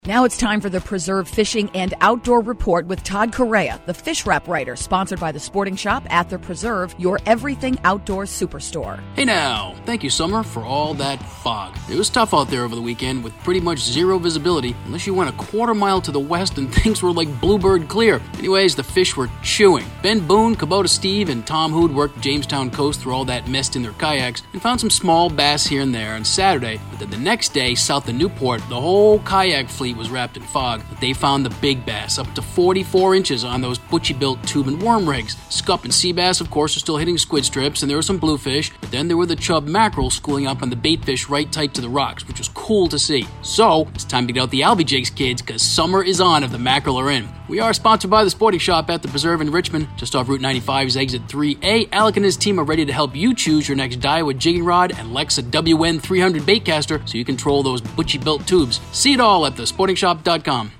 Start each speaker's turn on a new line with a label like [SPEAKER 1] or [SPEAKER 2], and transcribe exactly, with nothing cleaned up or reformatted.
[SPEAKER 1] Now it's time for the Preserve Fishing and Outdoor Report with Todd Correa, the Fish Wrap writer, sponsored by the Sporting Shop at the Preserve, your everything outdoors superstore.
[SPEAKER 2] Hey now, thank you Summer for all that fog. It was tough out there over the weekend with pretty much zero visibility unless you went a quarter mile to the west and things were like bluebird clear. Anyways, the fish were chewing. Ben Boone, Kubota Steve, and Tom Hood worked Jamestown coast through all that mist in their kayaks and found some small bass here and there on Saturday, but then the next day south of Newport, the whole kayak fleet was wrapped in fog, but they found the big bass up to forty-four inches on those butchie-built tube and worm rigs. Scup and sea bass, of course, are still hitting squid strips, and there were some bluefish, but then there were the chub mackerel schooling up on the bait fish right tight to the rocks, which was cool to see. So, it's time to get out the Albie Jigs, kids, because summer is on if the mackerel are in. We are sponsored by the Sporting Shop at the Preserve in Richmond, just off Route ninety-five's Exit three A. Alec and his team are ready to help you choose your next Daiwa jigging rod and Lexa W N three hundred baitcaster so you control those butchie-built tubes. See it all at the sporting shop dot com.